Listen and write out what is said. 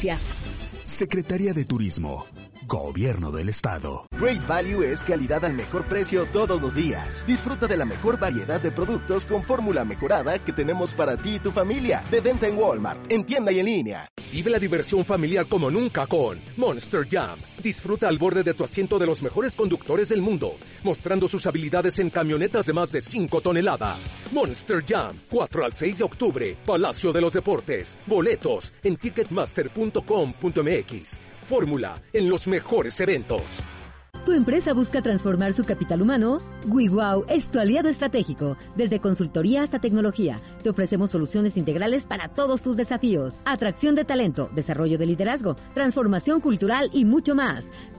Secretaría de Turismo, Gobierno del Estado. Great Value es calidad al mejor precio todos los días. Disfruta de la mejor variedad de productos con fórmula mejorada que tenemos para ti y tu familia. De venta en Walmart, en tienda y en línea. Vive la diversión familiar como nunca con Monster Jam. Disfruta al borde de tu asiento de los mejores conductores del mundo, mostrando sus habilidades en camionetas de más de 5 toneladas. Monster Jam, 4 al 6 de octubre, Palacio de los Deportes. Boletos en ticketmaster.com.mx. Fórmula en los mejores eventos. ¿Tu empresa busca transformar su capital humano? WeWow es tu aliado estratégico. Desde consultoría hasta tecnología, te ofrecemos soluciones integrales para todos tus desafíos. Atracción de talento, desarrollo de liderazgo, transformación cultural y mucho más.